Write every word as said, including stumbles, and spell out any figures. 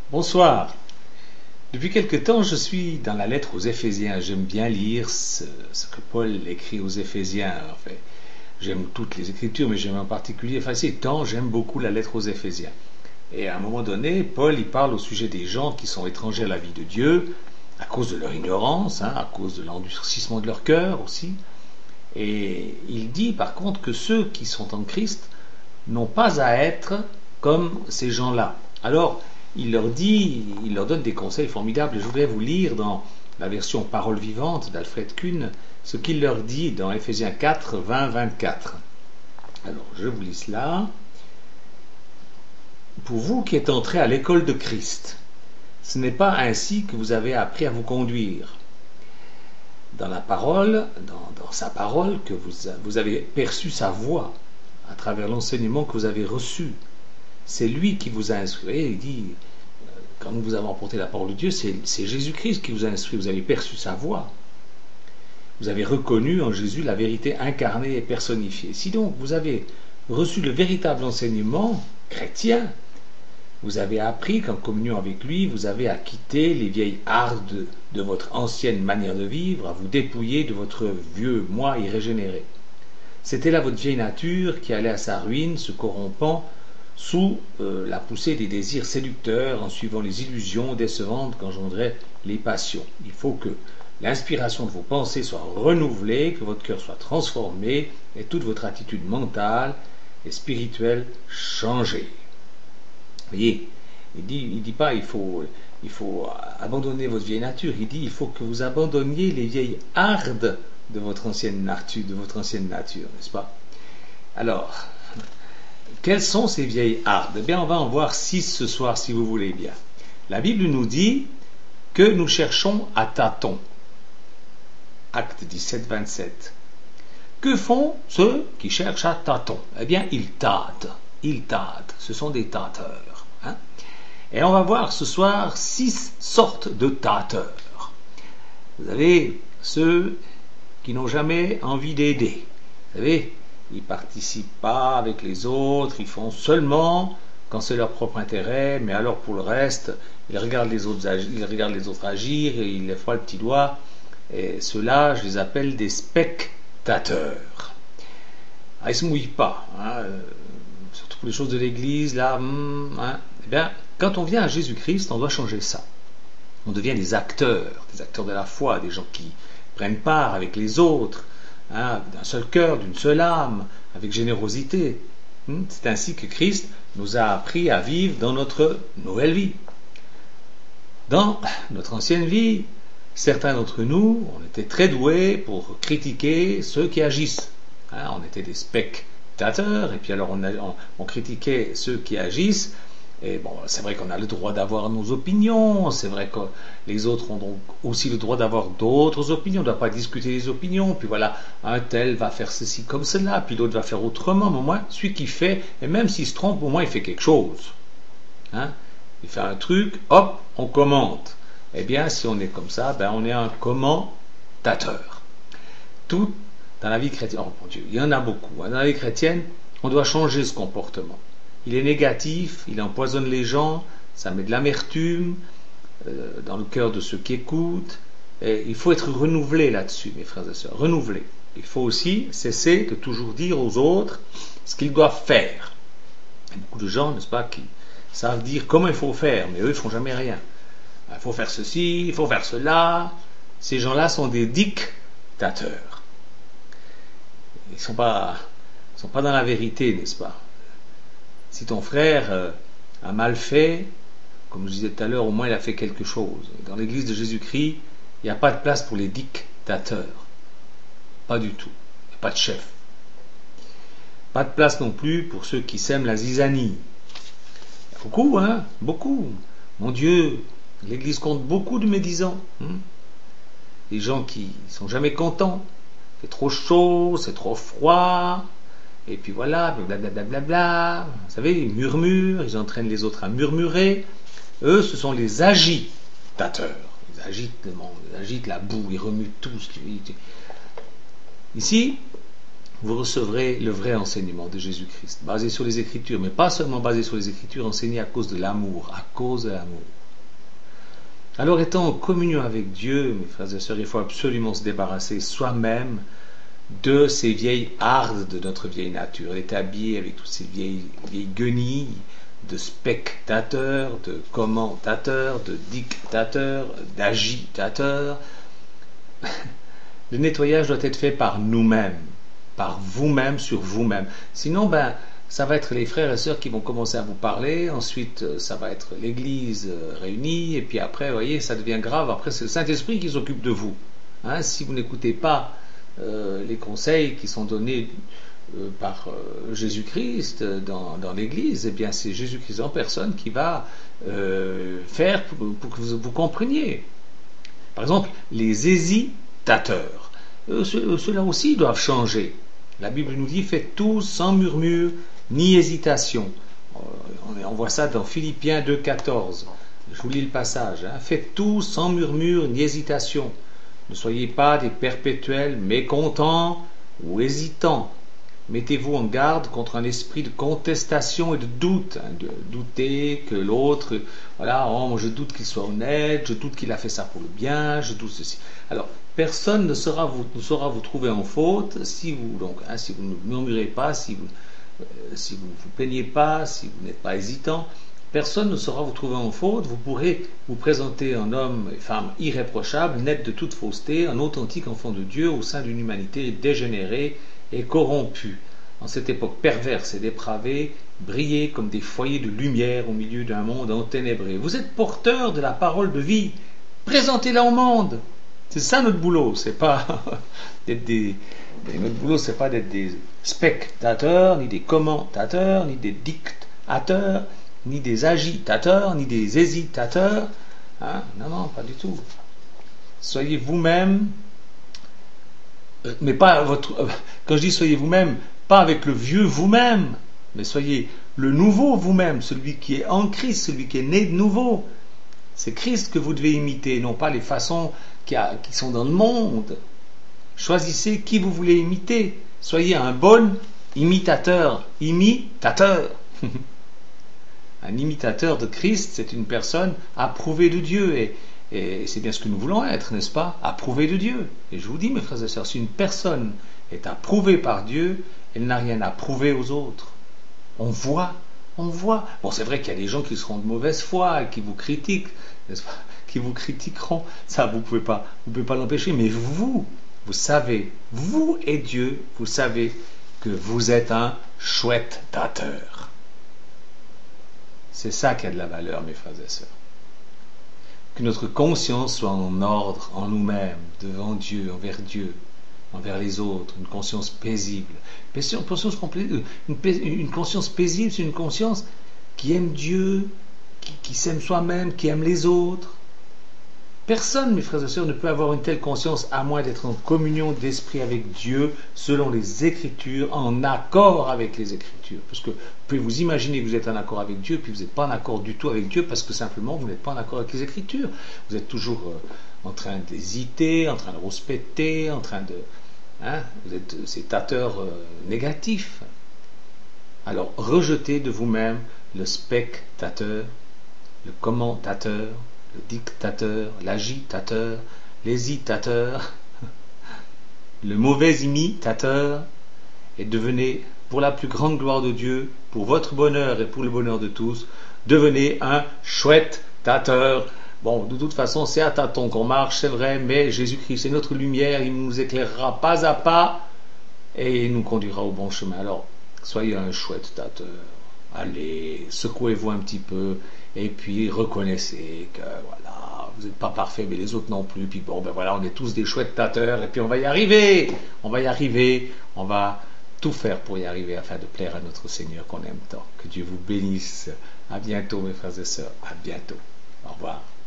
Bonsoir. Depuis quelque temps, je suis dans la lettre aux Éphésiens. J'aime bien lire ce, ce que Paul écrit aux Éphésiens. En fait, j'aime toutes les Écritures, mais j'aime en particulier, enfin ces temps, j'aime beaucoup la lettre aux Éphésiens. Et à un moment donné, Paul, il parle au sujet des gens qui sont étrangers à la vie de Dieu, à cause de leur ignorance, hein, à cause de l'endurcissement de leur cœur aussi. Et il dit par contre que ceux qui sont en Christ n'ont pas à être comme ces gens-là. Alors, il leur dit, il leur donne des conseils formidables. Je voudrais vous lire dans la version Parole vivante d'Alfred Kuhn ce qu'il leur dit dans Éphésiens quatre, vingt, vingt-quatre. Alors, je vous lis cela. Pour vous qui êtes entrés à l'école de Christ, ce n'est pas ainsi que vous avez appris à vous conduire. Dans la parole, dans, dans sa parole, que vous, vous avez perçu sa voix à travers l'enseignement que vous avez reçu. C'est lui qui vous a instruit. Il dit, quand nous vous avons emporté la parole de Dieu, c'est, c'est Jésus-Christ qui vous a instruit. Vous avez perçu sa voix. Vous avez reconnu en Jésus la vérité incarnée et personnifiée. Si donc vous avez reçu le véritable enseignement chrétien, vous avez appris qu'en communion avec lui, vous avez à quitter les vieilles hardes de, de votre ancienne manière de vivre, à vous dépouiller de votre vieux moi irrégénéré. C'était là votre vieille nature qui allait à sa ruine, se corrompant sous euh, la poussée des désirs séducteurs, en suivant les illusions décevantes qu'engendraient les passions. Il faut que l'inspiration de vos pensées soit renouvelée, que votre cœur soit transformé et toute votre attitude mentale et spirituelle changée. Vous voyez, il dit, il dit pas il faut, il faut abandonner votre vieille nature, il dit il faut que vous abandonniez les vieilles hardes de votre ancienne nature, de votre ancienne nature, n'est-ce pas? Alors, quelles sont ces vieilles hardes? Eh bien, on va en voir six ce soir, si vous voulez bien. La Bible nous dit que nous cherchons à tâtons. Acte dix-sept, vingt-sept. Que font ceux qui cherchent à tâtons? Eh bien, ils tâtent. Ils tâtent. Ce sont des tâteurs. Hein? Et on va voir ce soir six sortes de tâteurs. Vous avez ceux qui n'ont jamais envie d'aider. Vous savez, ils ne participent pas avec les autres, ils font seulement quand c'est leur propre intérêt, mais alors pour le reste, ils regardent les autres agir, ils regardent les autres agir et ils lèvent pas le petit doigt. Et ceux-là, je les appelle des spectateurs. Ah, ils ne se mouillent pas, hein, surtout pour les choses de l'Église, là. Hein. Eh bien, quand on vient à Jésus-Christ, on doit changer ça. On devient des acteurs, des acteurs de la foi, des gens qui prennent part avec les autres, hein, d'un seul cœur, d'une seule âme, avec générosité. C'est ainsi que Christ nous a appris à vivre dans notre nouvelle vie. Dans notre ancienne vie, certains d'entre nous, on était très doués pour critiquer ceux qui agissent. Hein, on était des spectateurs, et puis alors on, a, on, on critiquait ceux qui agissent. Et bon, c'est vrai qu'on a le droit d'avoir nos opinions, c'est vrai que les autres ont donc aussi le droit d'avoir d'autres opinions, on ne doit pas discuter les opinions, puis voilà, un tel va faire ceci comme cela, puis l'autre va faire autrement, mais au moins, celui qui fait, et même s'il se trompe, au moins il fait quelque chose. Hein? Il fait un truc, hop, on commente. Eh bien, si on est comme ça, ben on est un commentateur. Tout dans la vie chrétienne, oh mon Dieu, il y en a beaucoup, hein. Dans la vie chrétienne, on doit changer ce comportement. Il est négatif, il empoisonne les gens, ça met de l'amertume euh, dans le cœur de ceux qui écoutent. Et il faut être renouvelé là-dessus, mes frères et sœurs, renouvelé. Il faut aussi cesser de toujours dire aux autres ce qu'ils doivent faire. Il y a beaucoup de gens, n'est-ce pas, qui savent dire comment il faut faire, mais eux, ils ne font jamais rien. Il faut faire ceci, il faut faire cela. Ces gens-là sont des dictateurs. Ils ne sont pas, ils sont pas dans la vérité, n'est-ce pas? Si ton frère euh, a mal fait, comme je disais tout à l'heure, au moins il a fait quelque chose. Dans l'église de Jésus-Christ, il n'y a pas de place pour les dictateurs. Pas du tout. Il n'y a pas de chef. Pas de place non plus pour ceux qui sèment la zizanie. Il y a beaucoup, hein, beaucoup. Mon Dieu, l'église compte beaucoup de médisants. Hein? Des gens qui ne sont jamais contents. C'est trop chaud, c'est trop froid. Et puis voilà, blablabla, bla, bla, bla. Vous savez, ils murmurent, ils entraînent les autres à murmurer. Eux, ce sont les agitateurs. Ils agitent le monde, ils agitent la boue, ils remuent tout. Ici, vous recevrez le vrai enseignement de Jésus-Christ, basé sur les Écritures, mais pas seulement basé sur les Écritures, enseigné à cause de l'amour, à cause de l'amour. Alors, étant en communion avec Dieu, mes frères et sœurs, il faut absolument se débarrasser soi-même de ces vieilles hardes de notre vieille nature. Elle est habillée avec toutes ces vieilles, vieilles guenilles de spectateurs, de commentateurs, de dictateurs, d'agitateurs. Le nettoyage doit être fait par nous-mêmes, par vous-même, sur vous-même. Sinon, ben, ça va être les frères et sœurs qui vont commencer à vous parler, ensuite ça va être l'église réunie, et puis après, vous voyez, ça devient grave, après c'est le Saint-Esprit qui s'occupe de vous. Hein, si vous n'écoutez pas euh, les conseils qui sont donnés euh, par euh, Jésus-Christ dans, dans l'église, eh bien c'est Jésus-Christ en personne qui va euh, faire pour, pour que vous, vous compreniez. Par exemple, les hésitateurs, euh, ceux-là aussi doivent changer. La Bible nous dit, faites tout sans murmure ni hésitation. On voit ça dans Philippiens deux, quatorze. Je vous lis le passage. Hein. Faites tout sans murmure ni hésitation. Ne soyez pas des perpétuels mécontents ou hésitants. Mettez-vous en garde contre un esprit de contestation et de doute. Hein, de douter que l'autre, voilà, oh, je doute qu'il soit honnête, je doute qu'il a fait ça pour le bien, je doute ceci. Alors, personne ne saura vous, ne saura vous trouver en faute si vous, donc, hein, si vous ne murmurez pas, si vous euh, si vous ne vous plaignez pas, si vous n'êtes pas hésitant. Personne ne saura vous trouver en faute. Vous pourrez vous présenter en homme et femme irréprochable, net de toute fausseté, un authentique enfant de Dieu au sein d'une humanité dégénérée et corrompue. En cette époque perverse et dépravée, brillez comme des foyers de lumière au milieu d'un monde enténébré. Vous êtes porteurs de la parole de vie. Présentez-la au monde. C'est ça notre boulot. C'est pas d'être des, notre boulot, c'est pas d'être des spectateurs, ni des commentateurs, ni des dictateurs, ni des agitateurs, ni des hésitateurs. Hein? Non, non, pas du tout. Soyez vous-même, mais pas votre. Quand je dis soyez vous-même, pas avec le vieux vous-même, mais soyez le nouveau vous-même, celui qui est en Christ, celui qui est né de nouveau. C'est Christ que vous devez imiter, non pas les façons qui, a, qui sont dans le monde. Choisissez qui vous voulez imiter. Soyez un bon imitateur. Imitateur. Un imitateur de Christ, c'est une personne approuvée de Dieu. Et, et c'est bien ce que nous voulons être, n'est-ce pas? Approuvée de Dieu. Et je vous dis, mes frères et sœurs, si une personne est approuvée par Dieu, elle n'a rien à prouver aux autres. On voit, on voit. Bon, c'est vrai qu'il y a des gens qui seront de mauvaise foi, qui vous critiquent, n'est-ce pas? Qui vous critiqueront. Ça, vous ne pouvez pas, vous pouvez pas l'empêcher. Mais vous, vous savez, vous et Dieu, vous savez que vous êtes un chouette dateur. C'est ça qui a de la valeur, mes frères et sœurs. Que notre conscience soit en ordre, en nous-mêmes, devant Dieu, envers Dieu, envers les autres, une conscience paisible. Une conscience, une conscience paisible, c'est une conscience qui aime Dieu, qui, qui s'aime soi-même, qui aime les autres. Personne, mes frères et sœurs, ne peut avoir une telle conscience à moins d'être en communion d'esprit avec Dieu, selon les Écritures, en accord avec les Écritures. Parce que vous pouvez vous imaginer que vous êtes en accord avec Dieu, puis vous n'êtes pas en accord du tout avec Dieu, parce que simplement vous n'êtes pas en accord avec les Écritures. Vous êtes toujours euh, en train d'hésiter, en train de rouspéter, en train de... Hein, vous êtes ces tâteurs euh, négatifs. Alors, rejetez de vous-même le spectateur, le commentateur, le dictateur, l'agitateur, l'hésitateur, le mauvais imitateur, et devenez, pour la plus grande gloire de Dieu, pour votre bonheur et pour le bonheur de tous, devenez un chouette dateur. Bon, de toute façon, c'est à tâtons qu'on marche, c'est vrai, mais Jésus-Christ est notre lumière, il nous éclairera pas à pas et il nous conduira au bon chemin. Alors, soyez un chouette dateur. Allez, secouez-vous un petit peu et puis reconnaissez que voilà, vous n'êtes pas parfait, mais les autres non plus. Puis bon, ben voilà, on est tous des chouettes tâteurs et puis on va y arriver. On va y arriver. On va tout faire pour y arriver afin de plaire à notre Seigneur qu'on aime tant. Que Dieu vous bénisse. À bientôt, mes frères et sœurs. À bientôt. Au revoir.